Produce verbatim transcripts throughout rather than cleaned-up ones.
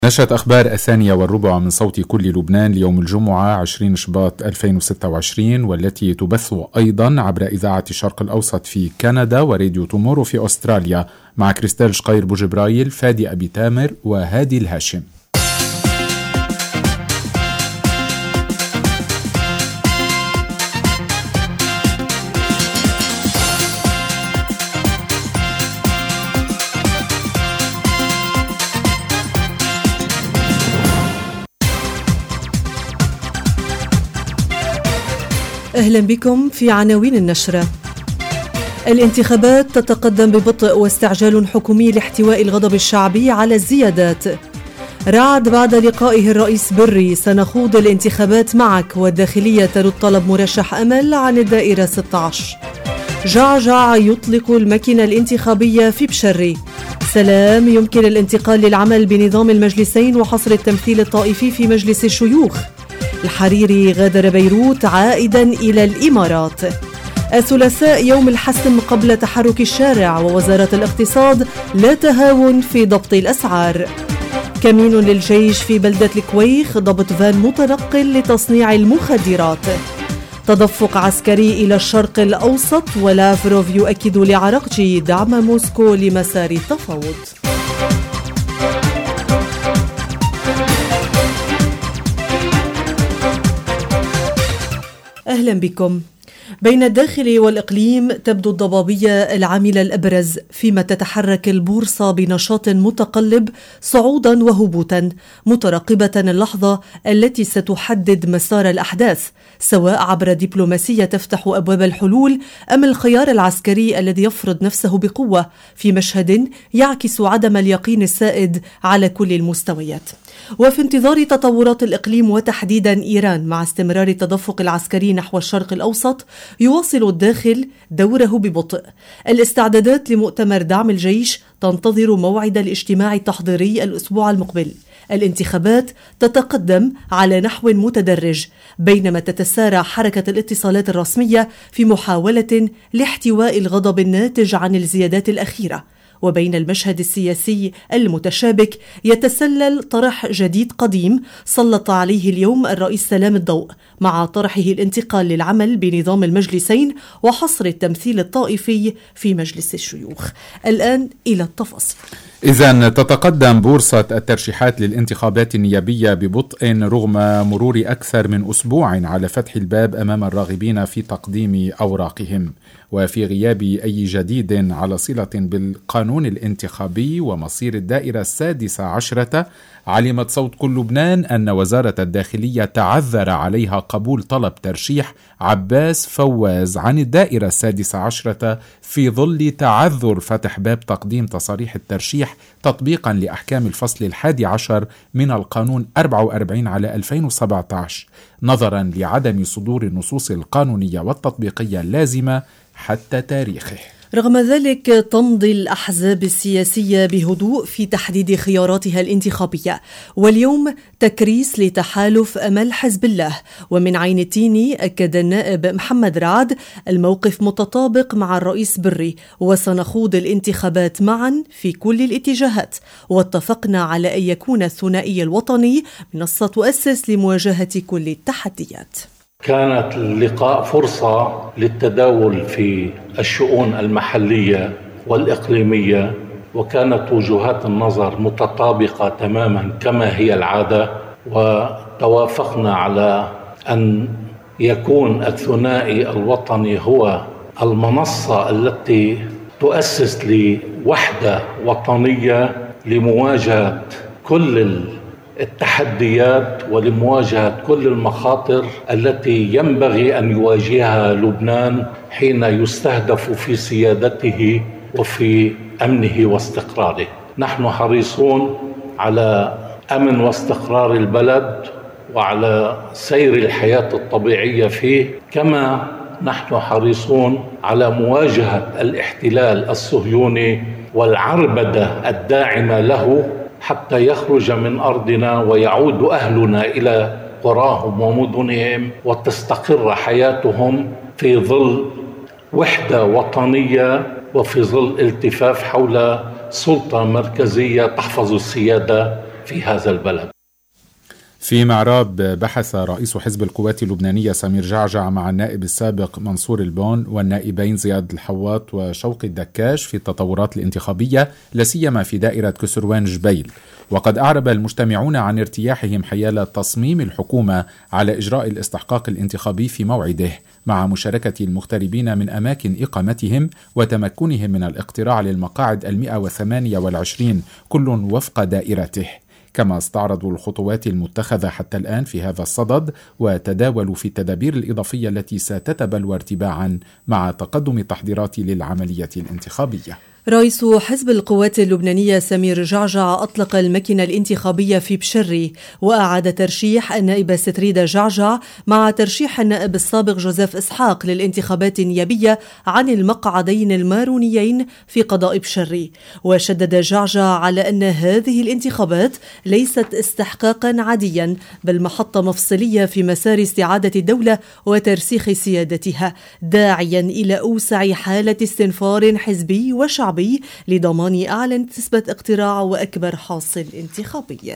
نشرة أخبار الثانية والربع من صوت كل لبنان ليوم الجمعة عشرين شباط ألفين وستة وعشرين، والتي تبث أيضا عبر إذاعة الشرق الأوسط في كندا وراديو تومورو في أستراليا، مع كريستال شقير بوجبرايل، فادي أبي تامر وهادي الهاشم. أهلا بكم في عناوين النشرة. الانتخابات تتقدم ببطء واستعجال حكومي لاحتواء الغضب الشعبي على الزيادات. رعد بعد لقائه الرئيس بري: سنخوض الانتخابات معك، والداخلية ترد طلب مرشح أمل عن الدائرة ستة عشر. جعجع يطلق الماكينة الانتخابية في بشري. سلام: يمكن الانتقال للعمل بنظام المجلسين وحصر التمثيل الطائفي في مجلس الشيوخ. الحريري غادر بيروت عائدا إلى الإمارات. الثلاثاء يوم الحسم قبل تحرك الشارع، ووزارة الاقتصاد لا تهاون في ضبط الأسعار. كمين للجيش في بلدة الكويخ، ضبط فان متنقل لتصنيع المخدرات. تدفق عسكري إلى الشرق الأوسط، ولافروف يؤكد لعراقجي دعم موسكو لمسار التفاوض. أهلا بكم. بين الداخل والإقليم تبدو الضبابية العاملة الأبرز، فيما تتحرك البورصة بنشاط متقلب صعودا وهبوطا، مترقبة اللحظة التي ستحدد مسار الأحداث، سواء عبر دبلوماسية تفتح أبواب الحلول أم الخيار العسكري الذي يفرض نفسه بقوة في مشهد يعكس عدم اليقين السائد على كل المستويات. وفي انتظار تطورات الإقليم وتحديدا إيران مع استمرار التدفق العسكري نحو الشرق الأوسط، يواصل الداخل دوره ببطء. الاستعدادات لمؤتمر دعم الجيش تنتظر موعد الاجتماع التحضيري الأسبوع المقبل. الانتخابات تتقدم على نحو متدرج، بينما تتسارع حركة الاتصالات الرسمية في محاولة لاحتواء الغضب الناتج عن الزيادات الأخيرة. وبين المشهد السياسي المتشابك يتسلل طرح جديد قديم سلط عليه اليوم الرئيس سلام الضوء، مع طرحه الانتقال للعمل بنظام المجلسين وحصر التمثيل الطائفي في مجلس الشيوخ. الآن إلى التفاصيل. إذن تتقدم بورصة الترشيحات للانتخابات النيابية ببطء رغم مرور أكثر من أسبوع على فتح الباب أمام الراغبين في تقديم أوراقهم، وفي غياب أي جديد على صلة بالقانون الانتخابي ومصير الدائرة السادسة عشرة. علمت صوت كل لبنان أن وزارة الداخلية تعذر عليها قبول طلب ترشيح عباس فواز عن الدائرة السادسة عشرة في ظل تعذر فتح باب تقديم تصاريح الترشيح تطبيقا لأحكام الفصل الحادي عشر من القانون أربعة وأربعين على ألفين وسبعة عشر، نظرا لعدم صدور النصوص القانونية والتطبيقية اللازمة حتى تاريخه. رغم ذلك تمضي الأحزاب السياسية بهدوء في تحديد خياراتها الانتخابية، واليوم تكريس لتحالف أمل حزب الله. ومن عين التيني أكد النائب محمد رعد الموقف متطابق مع الرئيس بري، وسنخوض الانتخابات معا في كل الاتجاهات، واتفقنا على أن يكون الثنائي الوطني منصة تؤسس لمواجهة كل التحديات. كانت اللقاء فرصة للتداول في الشؤون المحلية والإقليمية، وكانت وجهات النظر متطابقة تماما كما هي العادة، وتوافقنا على أن يكون الثنائي الوطني هو المنصة التي تؤسس لوحدة وطنية لمواجهة كل التحديات ولمواجهة كل المخاطر التي ينبغي أن يواجهها لبنان حين يستهدف في سيادته وفي أمنه واستقراره. نحن حريصون على أمن واستقرار البلد وعلى سير الحياة الطبيعية فيه، كما نحن حريصون على مواجهة الاحتلال الصهيوني والعربدة الداعمة له حتى يخرج من أرضنا ويعود أهلنا إلى قراهم ومدنهم وتستقر حياتهم في ظل وحدة وطنية وفي ظل التفاف حول سلطة مركزية تحفظ السيادة في في هذا البلد. في معراب بحث رئيس حزب القوات اللبنانية سمير جعجع مع النائب السابق منصور البون والنائبين زياد الحواط وشوقي الدكاش في التطورات الانتخابية لاسيما في دائرة كسروان جبيل، وقد أعرب المجتمعون عن ارتياحهم حيال تصميم الحكومة على إجراء الاستحقاق الانتخابي في موعده مع مشاركة المغتربين من أماكن إقامتهم وتمكنهم من الاقتراع للمقاعد المئة وثمانية والعشرين كل وفق دائرته. كما استعرضوا الخطوات المتخذة حتى الآن في هذا الصدد وتداولوا في التدابير الإضافية التي ستتبلور ارتباعا مع تقدم التحضيرات للعملية الانتخابية. رئيس حزب القوات اللبنانية سمير جعجع أطلق المكنة الانتخابية في بشري وأعاد ترشيح النائبة ستريدة جعجع مع ترشيح النائب السابق جوزيف إسحاق للانتخابات النيابية عن المقعدين المارونيين في قضاء بشري. وشدد جعجع على أن هذه الانتخابات ليست استحقاقا عاديا بل محطة مفصلية في مسار استعادة الدولة وترسيخ سيادتها، داعيا إلى أوسع حالة استنفار حزبي وشعبي لضمان أعلى نسبة اقتراع وأكبر حاصل انتخابي.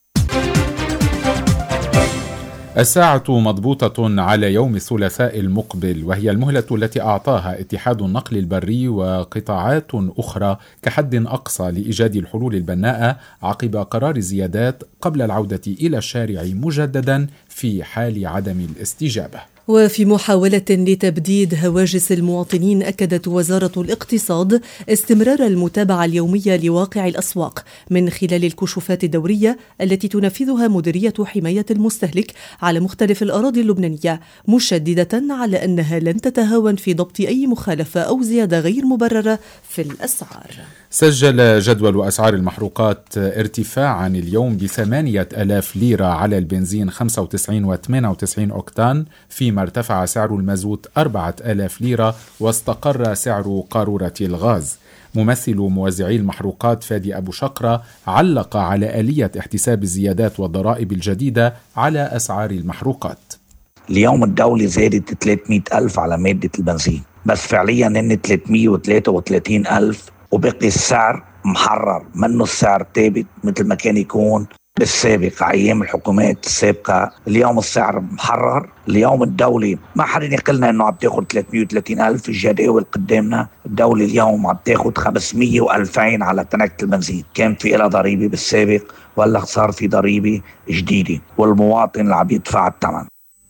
الساعة مضبوطة على يوم الثلاثاء المقبل، وهي المهلة التي أعطاها اتحاد النقل البري وقطاعات أخرى كحد أقصى لإيجاد الحلول البناءة عقب قرار الزيادات قبل العودة إلى الشارع مجددا في حال عدم الاستجابة. وفي محاولة لتبديد هواجس المواطنين، أكدت وزارة الاقتصاد استمرار المتابعة اليومية لواقع الأسواق من خلال الكشوفات الدورية التي تنفذها مديرية حماية المستهلك على مختلف الأراضي اللبنانية، مشددة على أنها لن تتهاون في ضبط أي مخالفة أو زيادة غير مبررة في الأسعار. سجل جدول أسعار المحروقات ارتفاعا اليوم بثمانية آلاف ليرة على البنزين خمسة وتسعين وثمانية وتسعين أوكتان، فيما ارتفع سعر المازوت أربعة آلاف ليرة واستقر سعر قارورة الغاز. ممثل موزعي المحروقات فادي أبو شقرة علق على آلية احتساب الزيادات والضرائب الجديدة على أسعار المحروقات. اليوم الدولة زادت ثلاثمئة ألف على مادة البنزين، بس فعليا إن ثلاثمئة وثلاثة وثلاثين ألف، وبقي السعر محرر منه السعر ثابت مثل ما كان يكون بالسابق أيام الحكومات السابقة. اليوم السعر محرر. اليوم الدولة ما حدا يقلنا إنه عم تاخد ثلاثمئة وثلاثين ألف، الجداول قدامنا الدولة اليوم عم تاخد خمسمئة وألفين على تنكة البنزين. كان في لها ضريبة بالسابق ولا صار في ضريبة جديدة، والمواطن اللي عم يدفع الثمن.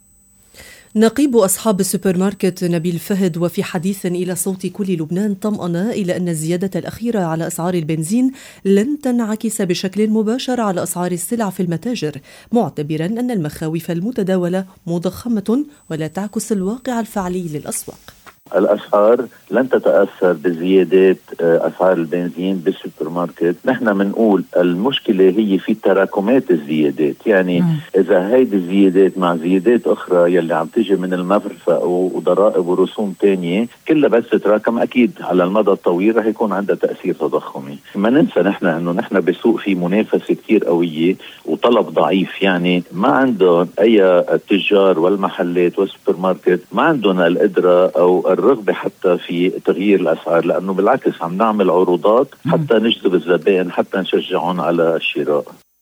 نقيب أصحاب السوبر ماركت نبيل فهد وفي حديث إلى صوت كل لبنان طمأن إلى أن الزيادة الأخيرة على أسعار البنزين لن تنعكس بشكل مباشر على أسعار السلع في المتاجر، معتبرا أن المخاوف المتداولة مضخمة ولا تعكس الواقع الفعلي للأسواق. الأسعار لن تتأثر بزيادات أسعار البنزين بالسوبر ماركت. نحن منقول المشكلة هي في تراكمات الزيادات، يعني م. إذا هيدي الزيادات مع زيادات أخرى يلي عم تجي من المرفأ وضرائب ورسوم تانية كلها بس تتراكم، أكيد على المدى الطويل رح يكون عندها تأثير تضخمي. ما ننسى نحن أنه نحن بسوق في منافسة كتير قوية وطلب ضعيف، يعني ما عندهم أي التجار والمحلات والسوبر ماركت ما عندهم القدرة أو الرغبة حتى في تغيير الأسعار، لأنه بالعكس عم نعمل عروضات حتى نجذب الزبائن حتى نشجعهم على الشراء.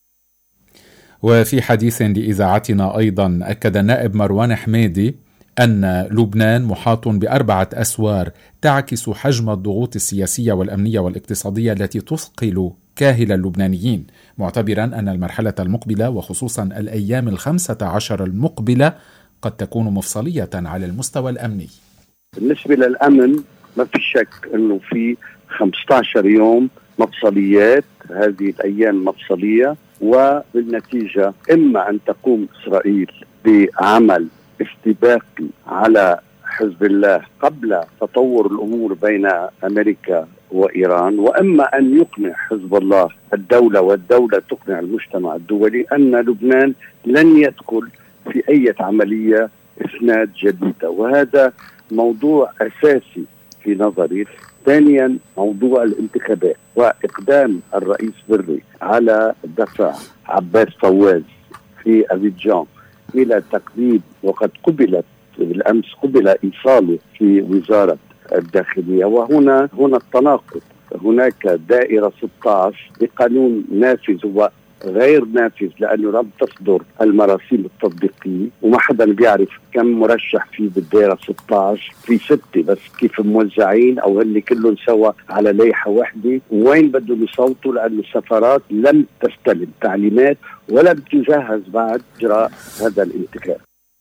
وفي حديث لإذاعتنا أيضا أكد النائب مروان حميدي أن لبنان محاط بأربعة أسوار تعكس حجم الضغوط السياسية والأمنية والاقتصادية التي تثقل كاهل اللبنانيين، معتبرا أن المرحلة المقبلة وخصوصا الأيام الخمسة عشر المقبلة قد تكون مفصلية على المستوى الأمني. بالنسبة للأمن ما في شك أنه في خمسة عشر يوم مفصليات، هذه الأيام مفصلية، وبالنتيجة إما أن تقوم إسرائيل بعمل استباقي على حزب الله قبل تطور الأمور بين أمريكا وإيران، وإما أن يقنع حزب الله الدولة والدولة تقنع المجتمع الدولي أن لبنان لن يدخل في أي عملية إسناد جديدة، وهذا موضوع أساسي في نظري. ثانيا موضوع الانتخابات وإقدام الرئيس بري على دفع عباس فواز في أبيجان إلى تقديم، وقد قبلت بالأمس قبل إيصاله في وزارة الداخلية. وهنا هنا التناقض، هناك دائرة ستة عشر بقانون نافذ غير نافذ لأنه لم تصدر المراسيم التطبيقية وما حدا بيعرف كم مرشح فيه بالدائرة ستة عشر، في ستة بس كيف موزعين أو هن كلهم سوا على لائحة واحدة، وين بدهم يصوتوا لأن السفارات لم تستلم تعليمات ولم تجهز بعد إجراء هذا الانتخاب.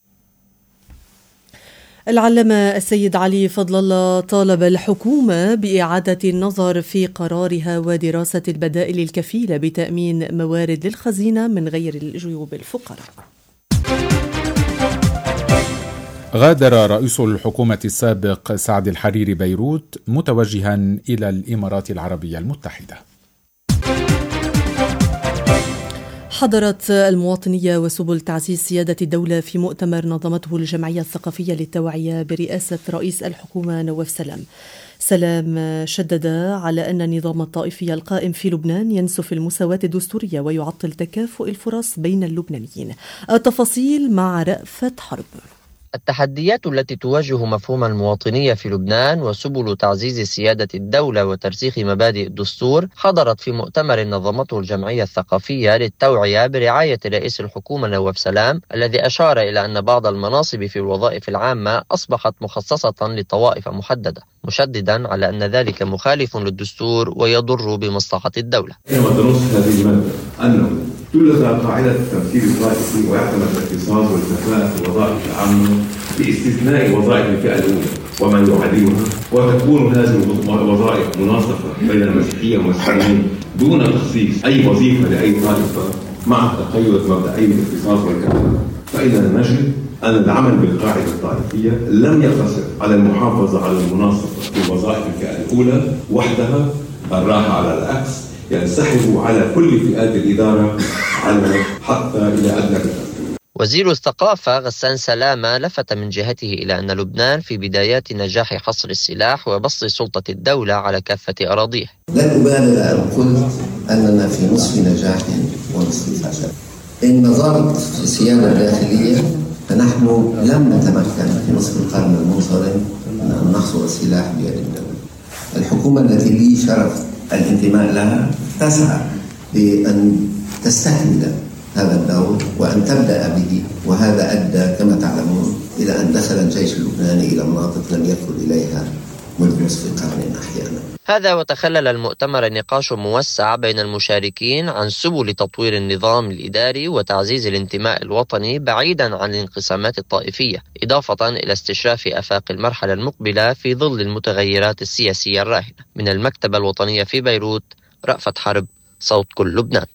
العلامة السيد علي فضل الله طالب الحكومة بإعادة النظر في قرارها ودراسة البدائل الكفيلة بتأمين موارد للخزينة من غير الجيوب الفقراء. غادر رئيس الحكومة السابق سعد الحريري بيروت متوجها إلى الإمارات العربية المتحدة. حضرت المواطنية وسبل تعزيز سيادة الدولة في مؤتمر نظمته الجمعية الثقافية للتوعية برئاسة رئيس الحكومة نواف سلام. سلام شدد على أن النظام الطائفي القائم في لبنان ينسف المساواة الدستورية ويعطل تكافؤ الفرص بين اللبنانيين. التفاصيل مع رأفت حرب. التحديات التي تواجه مفهوم المواطنية في لبنان وسبل تعزيز سيادة الدولة وترسيخ مبادئ الدستور حضرت في مؤتمر نظمته الجمعية الثقافية للتوعية برعاية رئيس الحكومة نواف سلام، الذي أشار إلى أن بعض المناصب في الوظائف العامة أصبحت مخصصة لطوائف محددة، مشددا على أن ذلك مخالف للدستور ويضر بمصلحة الدولة. كما تنص هذه المادة أنه تلغى قاعدة التمثيل الطائفي ويعتمد الاختصاص والكفاءة في الوظائف العامة باستثناء وظائف الفئة الأولى ومن يعادلها، وتكون هذه الوظائف مناصفة بين المسيحيين والمسلمين دون تخصيص أي وظيفة لأي طائفة مع تقيد مبدئي الاختصاص والكفاءة. فإننا نجد أن العمل بالقاعدة الطائفية لم يقتصر على المحافظة على المناصفة في وظائف الفئة الأولى وحدها، بل راح على العكس ينسحب على كل فئات الإدارة على حتى إلى أدنى التنفيذ. وزير الثقافة غسان سلامة لفت من جهته إلى أن لبنان في بدايات نجاح حصر السلاح وبسط سلطة الدولة على كافة أراضيه. لن أبالغ أن قلت أننا في نصف نجاح ونصف فشل. إن نظرت في السيادة الداخلية فنحن لم نتمكن في نصف القرن المنصرم من أن نحصر السلاح بيد الدولة. الحكومة التي لي شرف الانتماء لها تسعى بأن تستكمل هذا الدور وأن تبدأ به، وهذا أدى كما تعلمون إلى أن دخل الجيش اللبناني إلى مناطق لم يدخل إليها منذ نصف قرن أحيانا. هذا وتخلل المؤتمر نقاش موسع بين المشاركين عن سبل تطوير النظام الإداري وتعزيز الانتماء الوطني بعيدا عن الانقسامات الطائفية، إضافة إلى استشراف آفاق المرحلة المقبلة في ظل المتغيرات السياسية الراهنة. من المكتبة الوطنية في بيروت، رأفت حرب، صوت كل لبنان.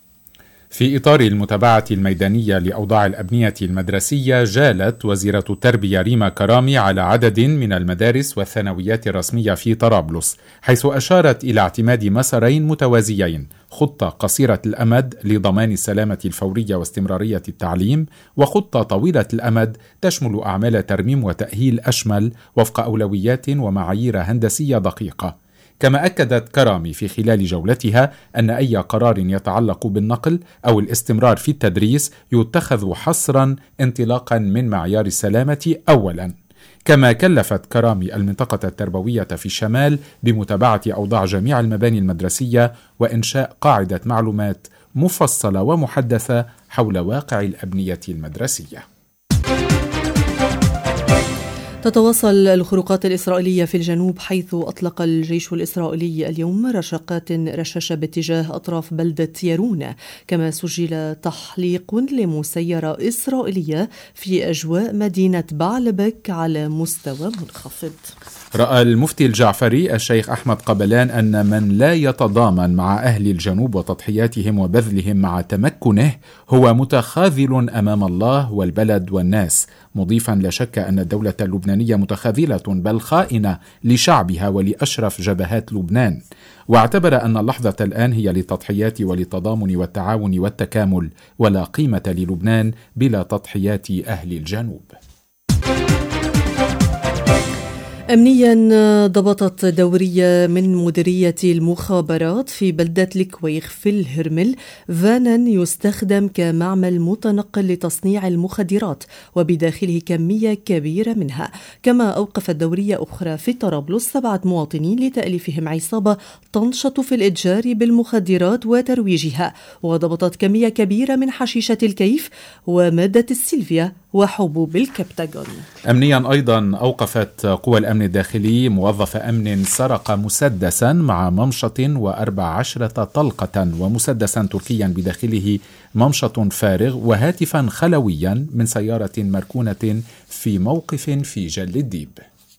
في إطار المتابعة الميدانية لأوضاع الأبنية المدرسية، جالت وزيرة التربية ريما كرامي على عدد من المدارس والثانويات الرسمية في طرابلس، حيث أشارت إلى اعتماد مسارين متوازيين: خطة قصيرة الأمد لضمان السلامة الفورية واستمرارية التعليم، وخطة طويلة الأمد تشمل أعمال ترميم وتأهيل أشمل وفق أولويات ومعايير هندسية دقيقة. كما أكدت كرامي في خلال جولتها أن أي قرار يتعلق بالنقل أو الاستمرار في التدريس يتخذ حصرا انطلاقا من معيار السلامة أولا. كما كلفت كرامي المنطقة التربوية في الشمال بمتابعة أوضاع جميع المباني المدرسية وإنشاء قاعدة معلومات مفصلة ومحدثة حول واقع الأبنية المدرسية. تتواصل الخروقات الإسرائيلية في الجنوب، حيث أطلق الجيش الإسرائيلي اليوم رشقات رشاشة باتجاه أطراف بلدة يارون. كما سجل تحليق لمسيرة إسرائيلية في أجواء مدينة بعلبك على مستوى منخفض. رأى المفتي الجعفري الشيخ أحمد قبلان أن من لا يتضامن مع أهل الجنوب وتضحياتهم وبذلهم مع تمكنه هو متخاذل أمام الله والبلد والناس، مضيفا لا شك أن الدولة اللبنانية متخاذلة بل خائنة لشعبها ولأشرف جبهات لبنان، واعتبر أن اللحظة الآن هي للتضحيات وللتضامن والتعاون والتكامل، ولا قيمة للبنان بلا تضحيات أهل الجنوب. أمنيا ضبطت دورية من مديرية المخابرات في بلدة الكويخ في الهرمل فانا يستخدم كمعمل متنقل لتصنيع المخدرات وبداخله كمية كبيرة منها. كما أوقفت دورية أخرى في طرابلس سبعة مواطنين لتأليفهم عصابة تنشط في الإتجار بالمخدرات وترويجها، وضبطت كمية كبيرة من حشيشة الكيف ومادة السيلفيا وحبوب الكبتاجون. أمنيا أيضا أوقفت قوى الأمن الداخلي موظف أمن سرق مسدسا مع ممشط وأربع عشرة طلقة ومسدسا تركيا بداخله ممشط فارغ وهاتفا خلويا من سيارة مركونة في موقف في جل الديب.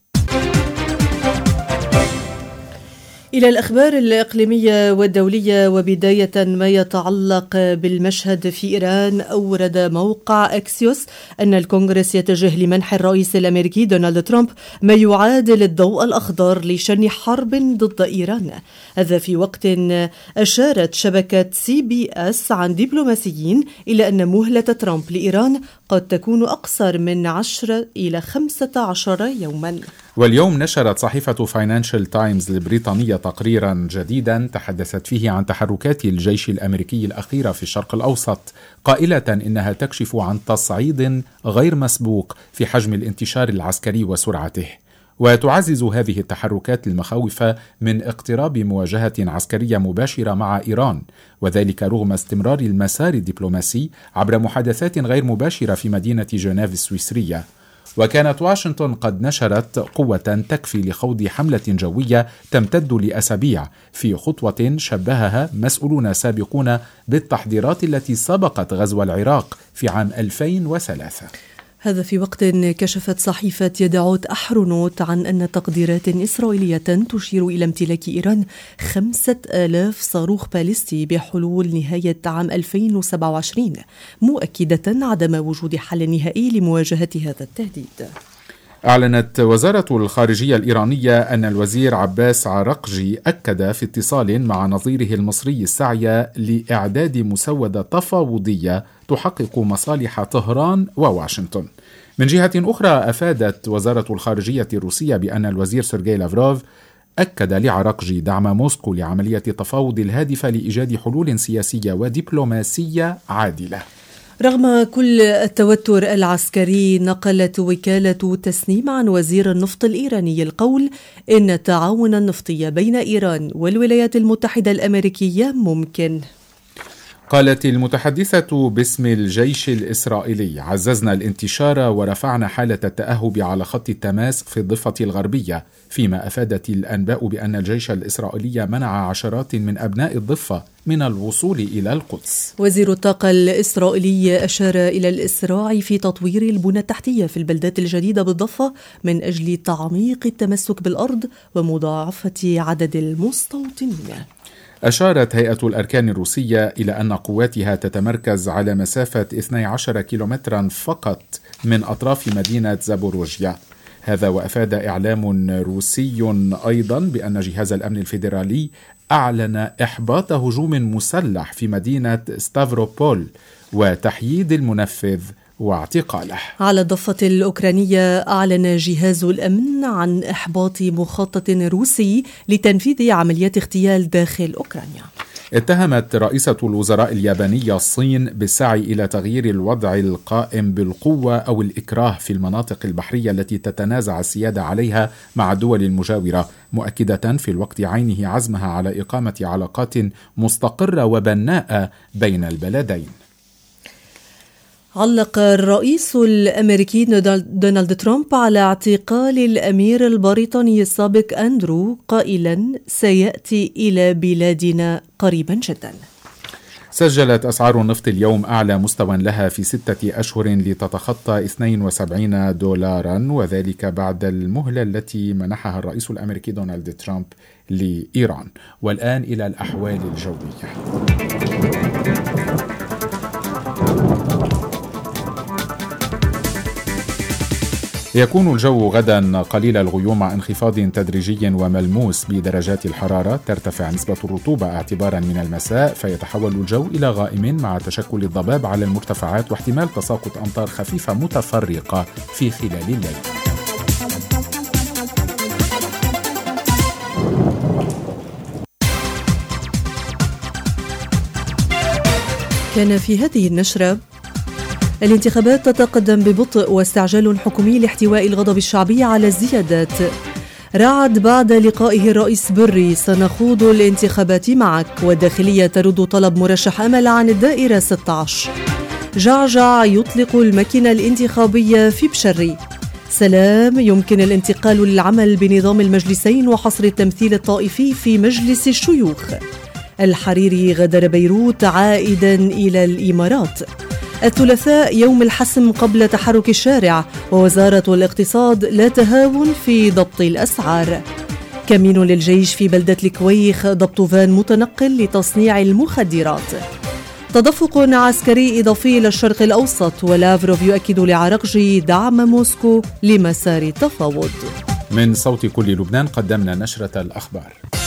إلى الأخبار الإقليمية والدولية، وبداية ما يتعلق بالمشهد في إيران، أورد موقع أكسيوس أن الكونغرس يتجه لمنح الرئيس الأمريكي دونالد ترامب ما يعادل الضوء الأخضر لشن حرب ضد إيران. هذا في وقت أشارت شبكة سي بي أس عن دبلوماسيين إلى أن مهلة ترامب لإيران قد تكون أقصر من عشرة إلى خمسة عشر يوما. واليوم نشرت صحيفة فاينانشال تايمز البريطانية تقريرا جديدا تحدثت فيه عن تحركات الجيش الأمريكي الأخيرة في الشرق الأوسط، قائلة إنها تكشف عن تصعيد غير مسبوق في حجم الانتشار العسكري وسرعته. وتعزز هذه التحركات المخاوف من اقتراب مواجهة عسكرية مباشرة مع إيران، وذلك رغم استمرار المسار الدبلوماسي عبر محادثات غير مباشرة في مدينة جنيف السويسرية. وكانت واشنطن قد نشرت قوة تكفي لخوض حملة جوية تمتد لأسابيع، في خطوة شبهها مسؤولون سابقون بالتحضيرات التي سبقت غزو العراق في عام ألفين وثلاثة. هذا في وقت كشفت صحيفة يدعوت أحرونوت عن أن تقديرات إسرائيلية تشير إلى امتلاك إيران خمسة آلاف صاروخ باليستي بحلول نهاية عام ألفين وسبعة وعشرين، مؤكدة عدم وجود حل نهائي لمواجهة هذا التهديد. أعلنت وزارة الخارجية الإيرانية أن الوزير عباس عرقجي أكد في اتصال مع نظيره المصري السعي لإعداد مسودة تفاوضية تحقق مصالح طهران وواشنطن. من جهة أخرى، أفادت وزارة الخارجية الروسية بأن الوزير سيرجي لافروف أكد لعرقجي دعم موسكو لعملية التفاوض الهادفة لإيجاد حلول سياسية ودبلوماسية عادلة. رغم كل التوتر العسكري، نقلت وكالة تسنيم عن وزير النفط الإيراني القول إن التعاون النفطي بين إيران والولايات المتحدة الأمريكية ممكن. قالت المتحدثة باسم الجيش الإسرائيلي: عززنا الانتشار ورفعنا حالة التأهب على خط التماس في الضفة الغربية، فيما أفادت الأنباء بأن الجيش الإسرائيلي منع عشرات من أبناء الضفة من الوصول إلى القدس. وزير الطاقة الإسرائيلي أشار إلى الإسراع في تطوير البنى التحتية في البلدات الجديدة بالضفة من أجل تعميق التمسك بالأرض ومضاعفة عدد المستوطنين. أشارت هيئة الأركان الروسية إلى أن قواتها تتمركز على مسافة اثني عشر كيلومترا فقط من أطراف مدينة زابوروجيا. هذا وأفاد إعلام روسي أيضا بأن جهاز الأمن الفيدرالي أعلن إحباط هجوم مسلح في مدينة ستافروبول وتحييد المنفذ واعتقاله. على الضفة الأوكرانية، أعلن جهاز الأمن عن إحباط مخطط روسي لتنفيذ عمليات اغتيال داخل أوكرانيا. اتهمت رئيسة الوزراء اليابانية الصين بالسعي إلى تغيير الوضع القائم بالقوة أو الإكراه في المناطق البحرية التي تتنازع السيادة عليها مع الدول المجاورة، مؤكدة في الوقت عينه عزمها على إقامة علاقات مستقرة وبناءة بين البلدين. علق الرئيس الأمريكي دونالد ترامب على اعتقال الأمير البريطاني السابق أندرو، قائلا: سيأتي إلى بلادنا قريبا جدا. سجلت أسعار النفط اليوم أعلى مستوى لها في ستة أشهر لتتخطى اثنين وسبعين دولارا، وذلك بعد المهلة التي منحها الرئيس الأمريكي دونالد ترامب لإيران. والآن إلى الأحوال الجوية. يكون الجو غدا قليل الغيوم مع انخفاض تدريجي وملموس بدرجات الحرارة. ترتفع نسبة الرطوبة اعتبارا من المساء، فيتحول الجو إلى غائم مع تشكل الضباب على المرتفعات واحتمال تساقط أمطار خفيفة متفرقة في خلال الليل. كان في هذه النشرة: الانتخابات تتقدم ببطء واستعجال حكومي لاحتواء الغضب الشعبي على الزيادات. رعد بعد لقائه الرئيس بري: سنخوض الانتخابات معك. والداخلية ترد طلب مرشح أمل عن الدائرة ستة عشر. جعجع يطلق الماكينة الانتخابية في بشري. سلام: يمكن الانتقال للعمل بنظام المجلسين وحصر التمثيل الطائفي في مجلس الشيوخ. الحريري غادر بيروت عائدا إلى الإمارات. الثلاثاء يوم الحسم قبل تحرك الشارع، ووزارة الاقتصاد لا تهاون في ضبط الأسعار. كمين للجيش في بلدة الكويخ ضبط فان متنقل لتصنيع المخدرات. تدفق عسكري إضافي للشرق الأوسط، ولافروف يؤكد لعراقجي دعم موسكو لمسار التفاوض. من صوت كل لبنان قدمنا نشرة الأخبار.